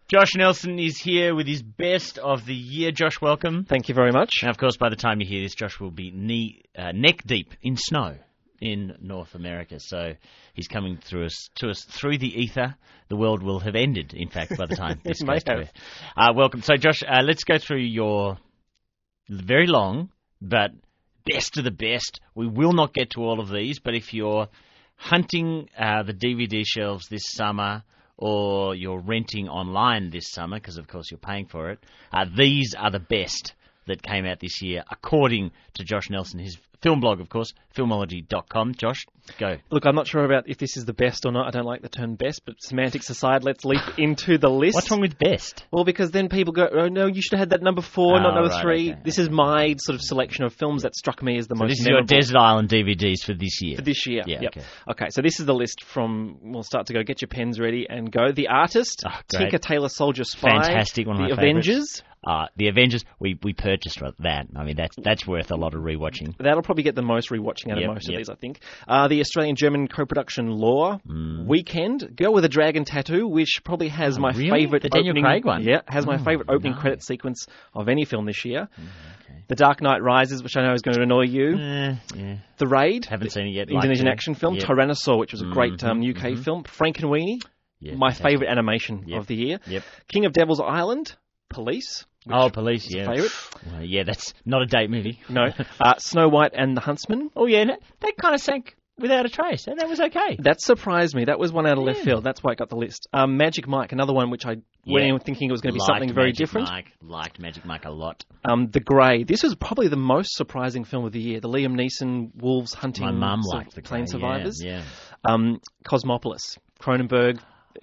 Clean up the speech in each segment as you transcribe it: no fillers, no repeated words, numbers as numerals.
Josh Nelson is here with his best of the year. Josh, welcome. Thank you very much. And of course, by the time you hear this, Josh will be neck deep in snow in North America. So he's coming to us through the ether. The world will have ended, in fact, by the time this goes to air. Welcome. So, Josh, let's go through your very long but best of the best. We will not get to all of these, but if you're hunting the DVD shelves this summer or you're renting online this summer, because of course you're paying for it, these are the best that came out this year, according to Josh Nelson, his film blog, of course, filmology.com. Josh, go. Look, I'm not sure about if this is the best or not. I don't like the term best, but semantics aside, let's leap into the list. What's wrong with best? Well, because then people go, oh, no, you should have had that number 4, not number 3. Okay. This is my sort of selection of films that struck me as the most This is memorable. your Desert Island DVDs for this year. For this year, yeah. Yep. Okay, so this is the list from, we'll start to go, get your pens ready and go. The Artist, Tinker Tailor Soldier Spy. Fantastic, one of my The favourites. Avengers. The Avengers, we purchased that. I mean, that's worth a lot of rewatching. That'll probably get the most rewatching out of most of these, I think. The Australian-German co-production Law, Weekend, Girl with a Dragon Tattoo, which probably has my favourite The Daniel Craig one? Yeah, has my favourite opening credit sequence of any film this year. Okay. The Dark Knight Rises, which I know is going to annoy you. Yeah. The Raid. Haven't seen it yet. Indonesian action film. Yep. Tyrannosaur, which was a great UK film. Frankenweenie, my favourite animation of the year. Yep. King of Devil's Island, Police. Police, yeah. Favourite? Well, yeah, that's not a date movie. No. Snow White and the Huntsman. Oh, yeah, that kind of sank without a trace, and that was okay. That surprised me. That was one out of left field. That's why it got the list. Magic Mike, another one which I went in thinking it was going to be something very different. Liked Magic Mike a lot. The Grey. This was probably the most surprising film of the year. The Liam Neeson wolves hunting. My mum liked the plane survivors. Yeah. Cosmopolis. Cronenberg.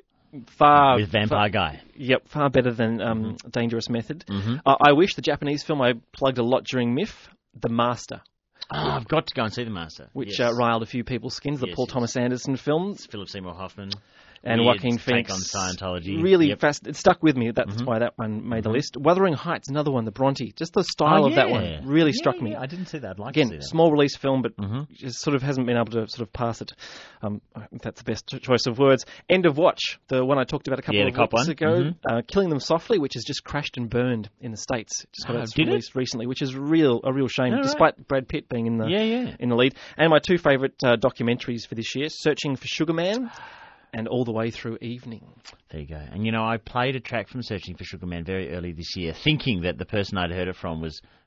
With Vampire Guy. Yep, far better than Dangerous Method. I wish the Japanese film I plugged a lot during MIF, The Master. I've got to go and see The Master. Which riled a few people's skins, the Paul Thomas Anderson film. It's Philip Seymour Hoffman. And Joaquin Phoenix. Take on Scientology. Really fast. It stuck with me. That's why that one made the list. Wuthering Heights, another one, the Bronte. Just the style of that one really struck me. I didn't see that. I'd like to see that. Small release film, but just sort of hasn't been able to sort of pass it. I think that's the best choice of words. End of Watch, the one I talked about a couple of weeks ago. Killing Them Softly, which has just crashed and burned in the States. Just got its release recently, which is a real shame, despite Brad Pitt being in the lead. And my two favourite documentaries for this year, Searching for Sugar Man and All the Way Through Evening. There you go. And, I played a track from Searching for Sugar Man very early this year, thinking that the person I'd heard it from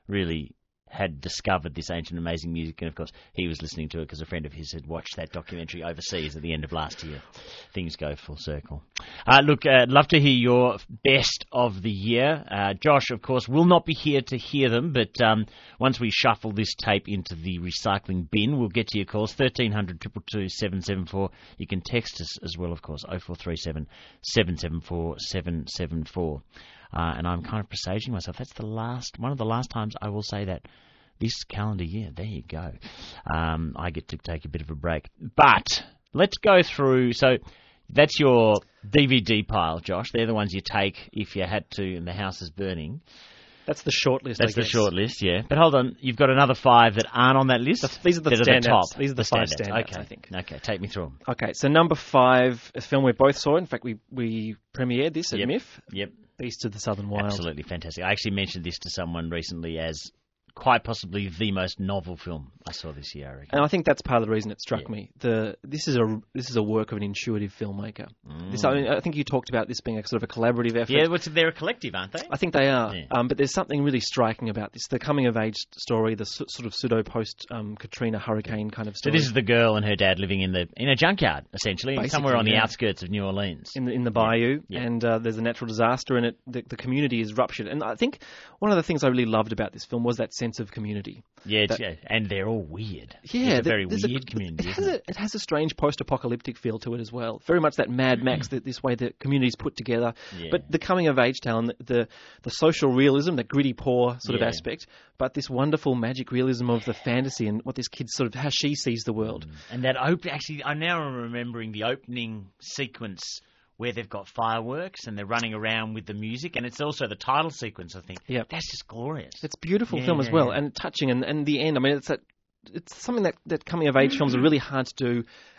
had discovered this ancient, amazing music. And, of course, he was listening to it because a friend of his had watched that documentary overseas at the end of last year. Things go full circle. Look, I'd love to hear your best of the year. Josh, of course, will not be here to hear them, but once we shuffle this tape into the recycling bin, we'll get to your calls, 1300 222 774. You can text us as well, of course, 0437 774 774. And I'm kind of presaging myself. That's one of the last times I will say that this calendar year. There you go. I get to take a bit of a break. But let's go through. So that's your DVD pile, Josh. They're the ones you take if you had to and the house is burning. That's the short list, That's the short list, yeah. But hold on, you've got another 5 that aren't on that list? These are the standouts. Top. These are the 5 standouts, I think. Okay, take me through them. Okay, so number 5, a film we both saw. In fact, we premiered this at MIF. Yep. Beast of the Southern Wild. Absolutely fantastic. I actually mentioned this to someone recently as quite possibly the most novel film I saw this year, I reckon. And I think that's part of the reason it struck me. This is a work of an intuitive filmmaker. I think you talked about this being a sort of a collaborative effort. Yeah, they're a collective, aren't they? I think they are. Yeah. But there's something really striking about this. The coming-of-age story, the sort of pseudo-post-Katrina hurricane kind of story. So this is the girl and her dad living in a junkyard, essentially, basically, somewhere on the outskirts of New Orleans. In the bayou, and there's a natural disaster, and the community is ruptured. And I think one of the things I really loved about this film was that sense of community. And they're all weird. Yeah, it's a very weird community. It has a strange post-apocalyptic feel to it as well. Very much that Mad Max, this way the community's put together. Yeah. But the coming-of-age tale, the social realism, the gritty, poor sort of aspect, but this wonderful magic realism of the fantasy and what this kid sort of, how she sees the world. And that actually, I now am remembering the opening sequence where they've got fireworks and they're running around with the music, and it's also the title sequence, I think. Yeah. That's just glorious. It's a beautiful film as well, and touching, and the end, I mean, it's something that coming-of-age films are really hard to do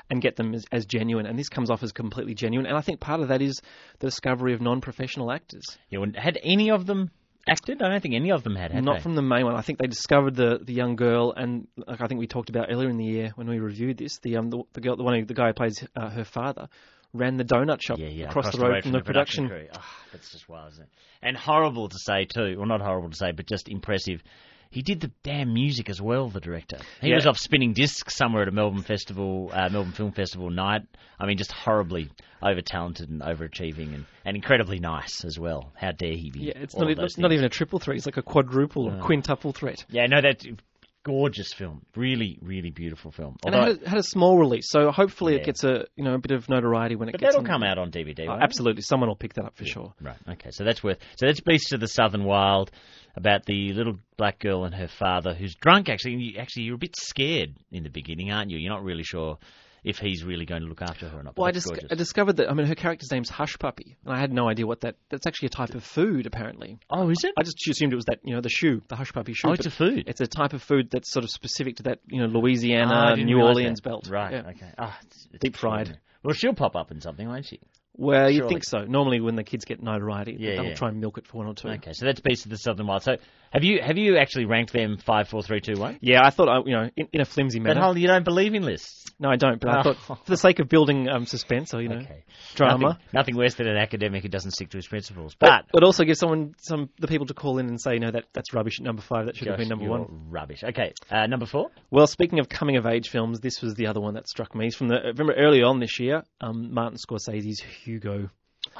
and get them as genuine. And this comes off as completely genuine. And I think part of that is the discovery of non-professional actors. Yeah, had any of them acted? I don't think any of them had Not they? From the main one. I think they discovered the young girl, and like I think we talked about earlier in the year when we reviewed this, the guy who plays her father ran the donut shop across the road from the production crew. Oh, that's just wild, isn't it? And horrible to say too. Well, not horrible to say, but just impressive. He did the damn music as well, the director. He was off spinning discs somewhere at a Melbourne Film Festival night. I mean, just horribly over-talented and overachieving and incredibly nice as well. How dare he be? Yeah, it's not even a triple threat. It's like a quadruple or quintuple threat. Yeah, no, that's gorgeous film. Really, really beautiful film. Although, and it had a small release, so hopefully it gets a bit of notoriety when it gets. But that'll come out on DVD, right? Absolutely, someone will pick that up for sure. Right. Okay. So that's Beasts of the Southern Wild, about the little black girl and her father who's drunk. Actually, you're a bit scared in the beginning, aren't you? You're not really sure if he's really going to look after her or not. Well, I discovered that, her character's name's Hush Puppy, and I had no idea what that's actually a type of food, apparently. Oh, is it? I just assumed it was that, the Hush Puppy shoe. Oh, it's a food. It's a type of food that's sort of specific to that, Louisiana, New Orleans belt. Right, okay. Oh, it's deep fried. Well, she'll pop up in something, won't she? Well, you'd think so. Normally when the kids get notoriety, they'll try and milk it for one or two. Okay, so that's Beasts of the Southern Wild. So have you actually ranked them 5, 4, 3, 2, 1? Yeah, I thought, in a flimsy manner. But you don't believe in lists? No, I don't, but I thought for the sake of building suspense or, drama. Nothing worse than an academic who doesn't stick to his principles. But also give the people to call in and say, no, that's rubbish at number 5, that should have been number 1. Rubbish. Okay, number 4? Well, speaking of coming-of-age films, this was the other one that struck me. Remember early on this year, Martin Scorsese's Hugo,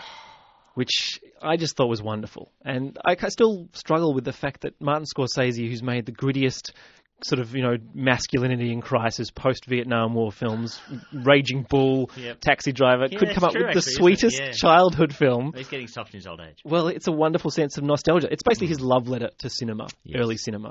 which I just thought was wonderful. And I still struggle with the fact that Martin Scorsese, who's made the grittiest sort of, masculinity in crisis, post-Vietnam War films, Raging Bull, Taxi Driver, could come up with the sweetest childhood film. He's getting soft in his old age. Well, it's a wonderful sense of nostalgia. It's basically his love letter to cinema, early cinema.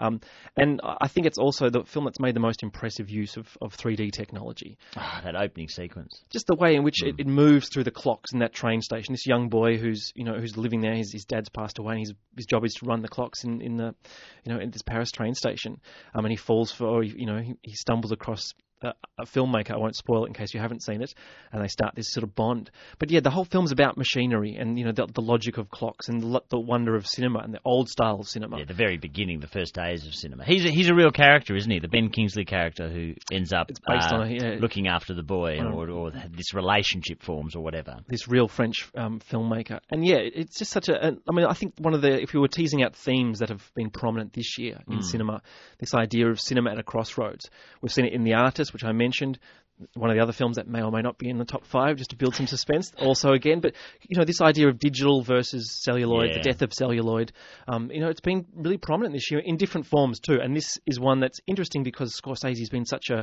And I think it's also the film that's made the most impressive use of 3D technology. That opening sequence. Just the way in which it moves through the clocks in that train station. This young boy who's living there, his dad's passed away, and his job is to run the clocks in this Paris train station. And he falls he stumbles across a filmmaker. I won't spoil it in case you haven't seen it. And they start this sort of bond. But the whole film's about machinery and the logic of clocks and the wonder of cinema and the old style of cinema. Yeah, the very beginning, the first days of cinema. He's a real character, isn't he? The Ben Kingsley character who ends up looking after the boy, or this relationship forms or whatever. This real French filmmaker. And it's just such I think one of if you were teasing out themes that have been prominent this year in cinema, this idea of cinema at a crossroads. We've seen it in The Artist, which I mentioned, one of the other films that may or may not be in the top 5, just to build some suspense. Also, again, but this idea of digital versus celluloid, the death of celluloid, it's been really prominent this year in different forms too. And this is one that's interesting because Scorsese's been such a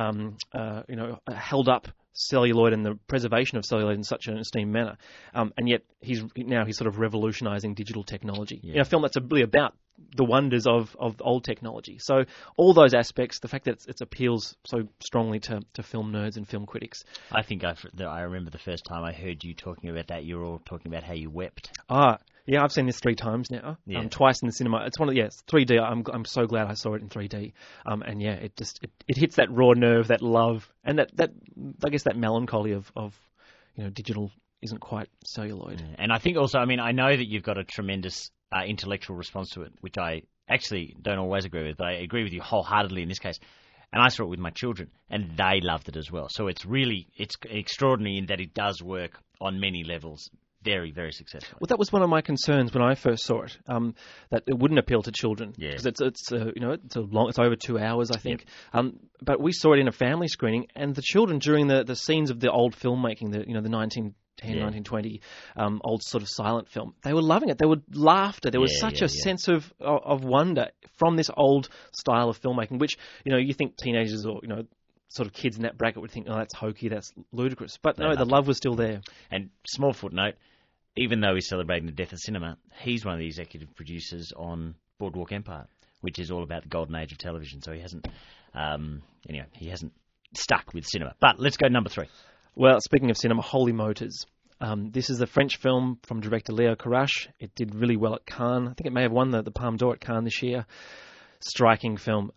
held up celluloid and the preservation of celluloid in such an esteemed manner, and yet he's sort of revolutionising digital technology in a film that's really about the wonders of old technology. So all those aspects, the fact that it appeals so strongly to film nerds and film critics. I think I remember the first time I heard you talking about that, you were all talking about how you wept. Yeah, I've seen this 3 times now. Twice in the cinema. It's it's 3D. I'm so glad I saw it in 3D. And it hits that raw nerve, that love, and that I guess that melancholy of digital isn't quite celluloid. Yeah. And I think also, I know that you've got a tremendous intellectual response to it, which I actually don't always agree with, but I agree with you wholeheartedly in this case. And I saw it with my children, and they loved it as well. So it's extraordinary in that it does work on many levels. Very, very successful. Well, that was one of my concerns when I first saw it, that it wouldn't appeal to children because it's over 2 hours, I think. Yep. But we saw it in a family screening, and the children during the scenes of the old filmmaking, the 1910, 1920 old sort of silent film, they were loving it. There was laughter. There was such a sense of wonder from this old style of filmmaking, which you think teenagers or sort of kids in that bracket would think, oh, that's hokey, that's ludicrous. But no, the love was still there. And small footnote, even though he's celebrating the death of cinema, he's one of the executive producers on Boardwalk Empire, which is all about the golden age of television. So he hasn't, he hasn't stuck with cinema. But let's go to number 3. Well, speaking of cinema, Holy Motors. This is a French film from director Léo Carache. It did really well at Cannes. I think it may have won the Palme d'Or at Cannes this year. striking film.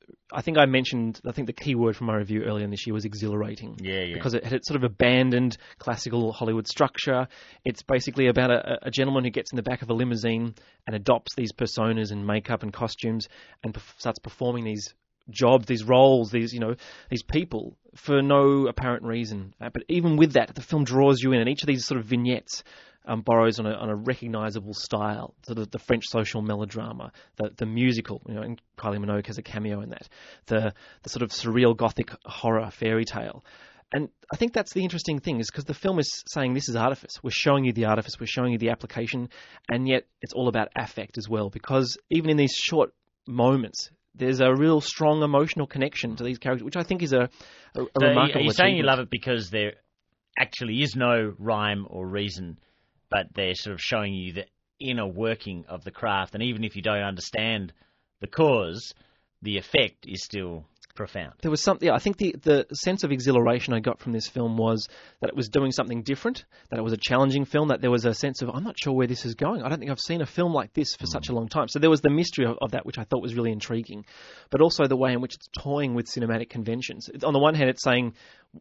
I think the key word from my review earlier in this year was exhilarating. Yeah. Because it had sort of abandoned classical Hollywood structure. It's basically about a gentleman who gets in the back of a limousine and adopts these personas and makeup and costumes and starts performing these jobs, these roles, these people for no apparent reason. But even with that, the film draws you in, and each of these sort of vignettes borrows on a recognisable style, sort of the French social melodrama, the musical, and Kylie Minogue has a cameo in that, the sort of surreal gothic horror fairy tale. And I think that's the interesting thing, is because the film is saying this is artifice. We're showing you the artifice, we're showing you the application, and yet it's all about affect as well, because even in these short moments, there's a real strong emotional connection to these characters, which I think is a remarkable achievement. Are you saying you love it because there actually is no rhyme or reason, but they're sort of showing you the inner working of the craft, and even if you don't understand the cause, the effect is still profound? There was something. I think the sense of exhilaration I got from this film was that it was doing something different, that it was a challenging film, that there was a sense of, I'm not sure where this is going. I don't think I've seen a film like this for such a long time. So there was the mystery of that, which I thought was really intriguing, but also the way in which it's toying with cinematic conventions. On the one hand, it's saying,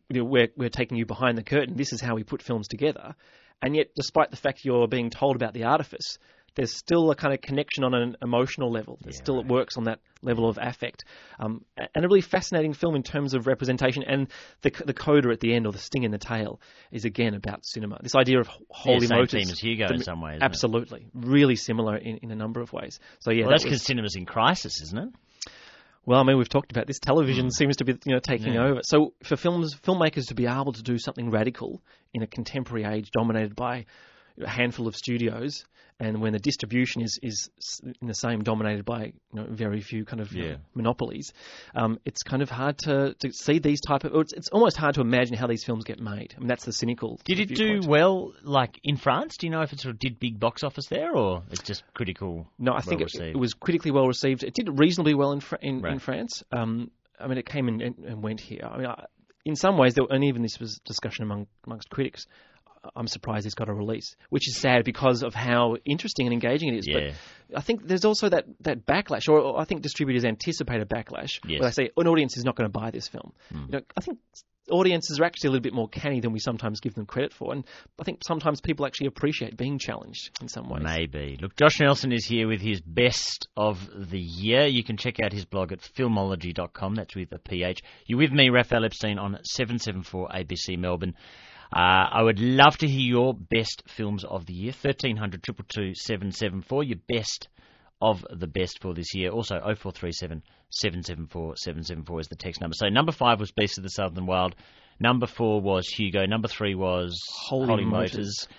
we're taking you behind the curtain. This is how we put films together. And yet, despite the fact you're being told about the artifice, there's still a kind of connection on an emotional level. It works on that level of affect. And a really fascinating film in terms of representation. And the coda at the end, or the sting in the tail, is again about cinema. This idea of holy motives. Same theme as Hugo in some ways. Absolutely. Really similar in a number of ways. So yeah, well, that's because cinema's in crisis, isn't it? Well, I mean, we've talked about this. Television seems to be, taking over. So for filmmakers to be able to do something radical in a contemporary age dominated by a handful of studios, and when the distribution is in the same, dominated by very few kind of monopolies, it's kind of hard to see these type of. It's almost hard to imagine how these films get made. I mean, that's the cynical. Did it do well, like in France? Do you know if it sort of did big box office there, or it's just critical? No, I think it was critically well received. It did reasonably well in France. I mean, it came in and went here. I mean, in some ways, and even this was discussion amongst critics. I'm surprised it's got a release, which is sad because of how interesting and engaging it is. Yeah. But I think there's also that backlash, or I think distributors anticipate a backlash, where they say an audience is not going to buy this film. I think audiences are actually a little bit more canny than we sometimes give them credit for, and I think sometimes people actually appreciate being challenged in some ways. Maybe. Look, Josh Nelson is here with his best of the year. You can check out his blog at filmology.com. That's with a PH. You're with me, Raphael Epstein, on 774 ABC Melbourne. I would love to hear your best films of the year. 1300 222 774. Your best of the best for this year. Also, 0437 774 774 is the text number. So number 5 was Beast of the Southern Wild. Number 4 was Hugo. Number 3 was Holy Motors.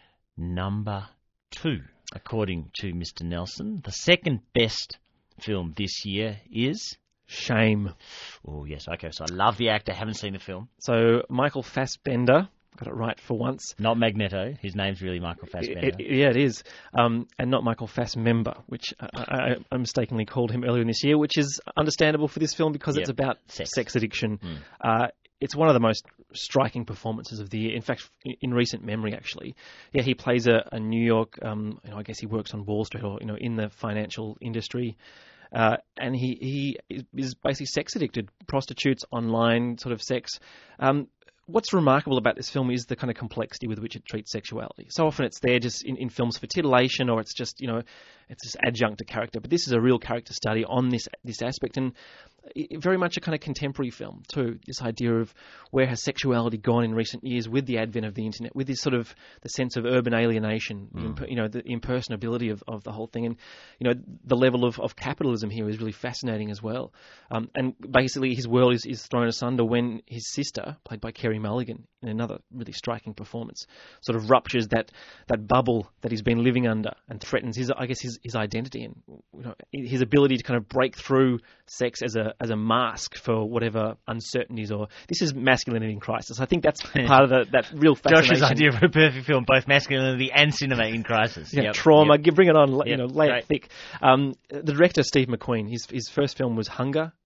Number 2, according to Mr. Nelson, the second best film this year is Shame. Oh, yes. Okay, so I love the actor. Haven't seen the film. So Michael Fassbender. Got it right for once. Not Magneto. His name's really Michael Fassbender. It is. And not Michael Fassmember, which I mistakenly called him earlier in this year, which is understandable for this film because it's about sex addiction. It's one of the most striking performances of the year. In fact, in recent memory, actually. Yeah, he plays a New York, I guess he works on Wall Street or, in the financial industry. And he is basically sex addicted, prostitutes, online sort of sex. What's remarkable about this film is the kind of complexity with which it treats sexuality. So often it's there just in films for titillation, or it's just, it's just adjunct to character. But this is a real character study on this aspect, and very much a kind of contemporary film too. This idea of where has sexuality gone in recent years with the advent of the internet, with this sort of the sense of urban alienation, the impersonability of the whole thing, and the level of capitalism here is really fascinating as well. And basically his world is thrown asunder when his sister, played by Carey Mulligan, in another really striking performance, sort of ruptures that bubble that he's been living under and threatens his identity and his ability to kind of break through sex as a mask for whatever uncertainties, or this is masculinity in crisis. I think that's part of that real fascination. Josh's idea of a perfect film, both masculinity and cinema in crisis. Trauma, bring it on, lay it thick. The director, Steve McQueen, his first film was Hunger,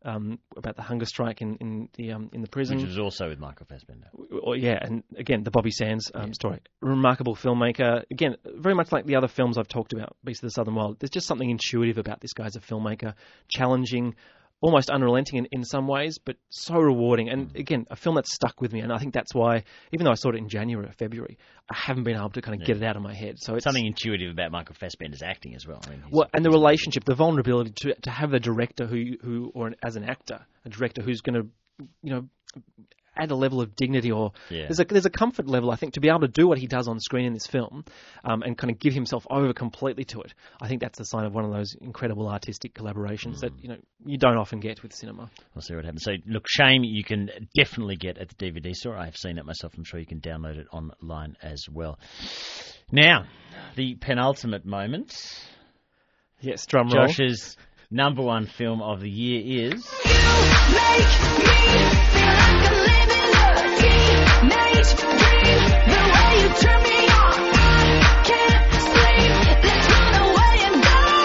about the hunger strike in the prison, which was also with Michael Fassbender. Yeah, and again the Bobby Sands story. Remarkable filmmaker. Again, very much like the other films I've talked about, Beast of the Southern Wild. There's just something intuitive about this guy as a filmmaker, challenging, almost unrelenting in some ways, but so rewarding. And again, a film that's stuck with me. And I think that's why, even though I saw it in January or February, I haven't been able to kind of get it out of my head. So it's something intuitive about Michael Fassbender's acting as well. I mean, and the relationship, the vulnerability to have a director as an actor, a director who's going to, add a level of dignity, or there's a comfort level, I think, to be able to do what he does on screen in this film, and kind of give himself over completely to it. I think that's a sign of one of those incredible artistic collaborations that you don't often get with cinema. We'll see what happens. So, look, Shame you can definitely get at the DVD store. I've seen it myself. I'm sure you can download it online as well. Now, the penultimate moment. Yes, drum roll. Josh's number one film of the year is... You make me feel like a living teenage dream. The way you turn me on, I can't sleep. Let's run away and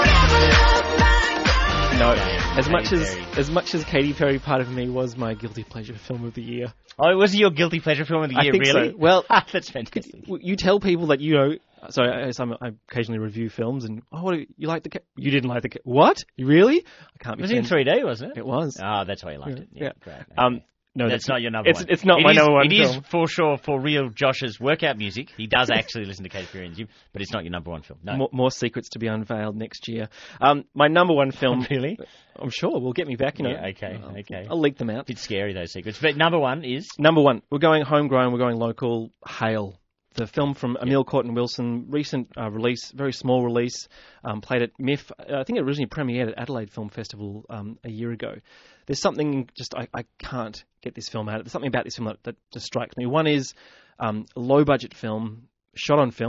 don't ever look back. No, as much as Katy Perry, Part of Me was my guilty pleasure film of the year. Oh, was it your guilty pleasure film of the year, I think really? So. Well, that's fantastic. You tell people that So I occasionally review films, and you like you didn't like the what? You really? I can't. It was in 3D, wasn't it? It was. Oh, that's why you liked it. Yeah. Great. Okay. No, that's not your number one. It's not my number one film. It is for sure for real Josh's workout music. He does actually listen to Katy Perry in the gym, but it's not your number one film. No. More secrets to be unveiled next year. My number one film. Really? I'm sure will get me back. Yeah, okay. I'll leak them out. Bit scary, those secrets. But number one is? Number one. We're going homegrown. We're going local. Hail. The film from Emil Corton-Wilson, recent release, very small release, played at MIFF. I think it originally premiered at Adelaide Film Festival a year ago. There's something I can't get this film out. There's something about this film that just strikes me. One is a low-budget film, shot on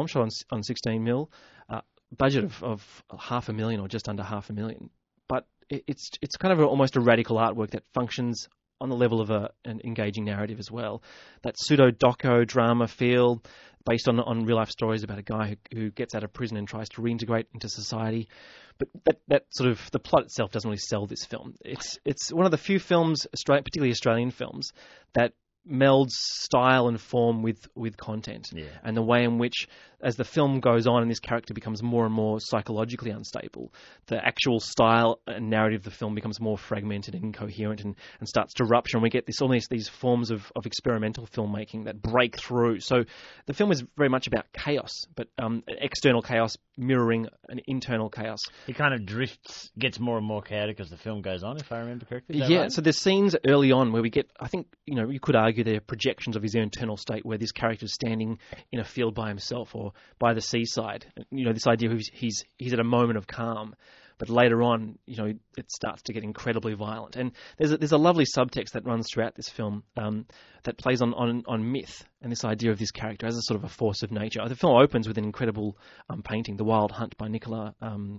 16mm, budget of $500,000 or just under $500,000. But it's kind of almost a radical artwork that functions on the level of an engaging narrative as well. That pseudo-doco drama feel based on real-life stories about a guy who gets out of prison and tries to reintegrate into society. But that sort of, the plot itself doesn't really sell this film. It's one of the few films, particularly Australian films, that melds style and form with content. Yeah. And the way in which, as the film goes on and this character becomes more and more psychologically unstable, the actual style and narrative of the film becomes more fragmented and incoherent and starts to rupture, and we get these forms of experimental filmmaking that break through. So the film is very much about chaos, but external chaos mirroring an internal chaos. It kind of gets more and more chaotic as the film goes on, if I remember correctly. Yeah, right? So there's scenes early on where we get, I think, you could argue they're projections of his internal state, where this character is standing in a field by himself or by the seaside. This idea of he's at a moment of calm. But later on, it starts to get incredibly violent. And there's a lovely subtext that runs throughout this film that plays on myth and this idea of this character as a sort of a force of nature. The film opens with an incredible painting, The Wild Hunt by Peter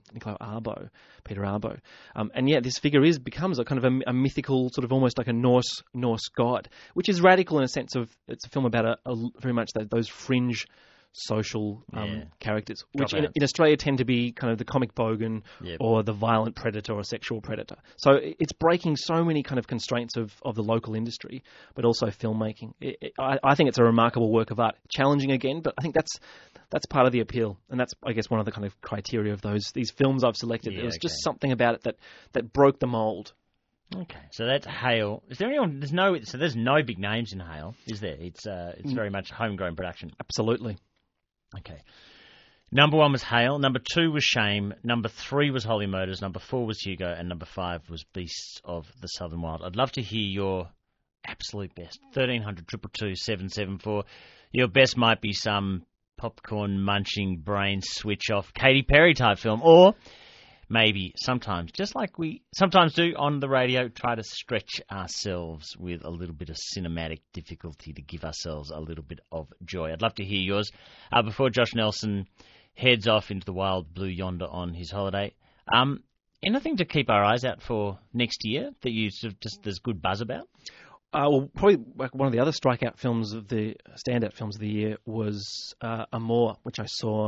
Arbo. This figure becomes a kind of a mythical, sort of almost like a Norse god, which is radical in a sense of it's a film about very much those fringe social characters, which in Australia tend to be kind of the comic bogan or the violent predator or sexual predator. So it's breaking so many kind of constraints of the local industry, but also filmmaking. I think it's a remarkable work of art, challenging again, but I think that's part of the appeal, and that's, I guess, one of the kind of criteria of these films I've selected. There was just something about it that broke the mold. Okay, so that's Hail. Is there anyone? There's no big names in Hail, is there? It's very much homegrown production. Absolutely. Okay. Number 1 was Hail. Number 2 was Shame. Number 3 was Holy Murders. Number 4 was Hugo. And number 5 was Beasts of the Southern Wild. I'd love to hear your absolute best. 1300 222 774. Your best might be some popcorn munching, brain switch off Katy Perry type film, or maybe sometimes, just like we sometimes do on the radio, try to stretch ourselves with a little bit of cinematic difficulty to give ourselves a little bit of joy. I'd love to hear yours. Before Josh Nelson heads off into the wild blue yonder on his holiday, anything to keep our eyes out for next year that you sort of there's good buzz about? Probably one of the other standout films of the year was Amour, which I saw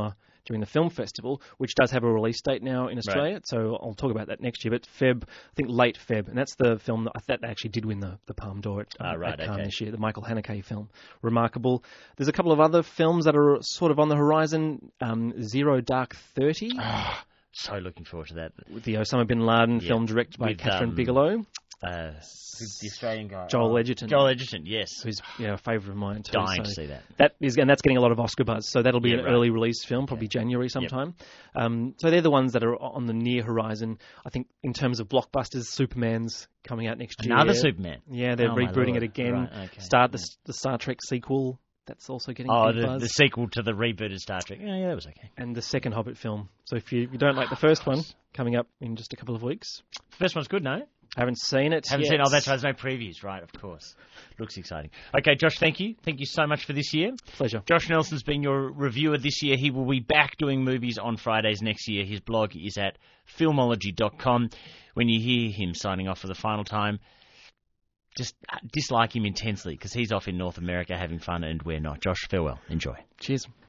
during the film festival, which does have a release date now in Australia. Right. So I'll talk about that next year. But Feb, I think late Feb, and that's the film that actually did win the Palme d'Or at Cannes this year, the Michael Haneke film. Remarkable. There's a couple of other films that are sort of on the horizon. Zero Dark 30. So looking forward to that. With the Osama bin Laden film directed by Catherine Bigelow. The Australian guy. Joel Edgerton. Joel Edgerton, yes. Who's a favourite of mine too. Dying to see that. That's getting a lot of Oscar buzz. So that'll be an early release film, probably January sometime. Yep. So they're the ones that are on the near horizon. I think in terms of blockbusters, Superman's coming out next year. Another Superman. Yeah, they're rebooting it again. Right, okay. The Star Trek sequel. That's also getting big buzz. The sequel to the rebooted Star Trek. Yeah, that was okay. And the second Hobbit film. So if you don't like the first one, coming up in just a couple of weeks. The first one's good, no? Haven't seen it yet. Oh, that's right. There's no previews, right, of course. Looks exciting. Okay, Josh, thank you. Thank you so much for this year. Pleasure. Josh Nelson's been your reviewer this year. He will be back doing movies on Fridays next year. His blog is at filmology.com. When you hear him signing off for the final time, just dislike him intensely because he's off in North America having fun and we're not. Josh, farewell. Enjoy. Cheers.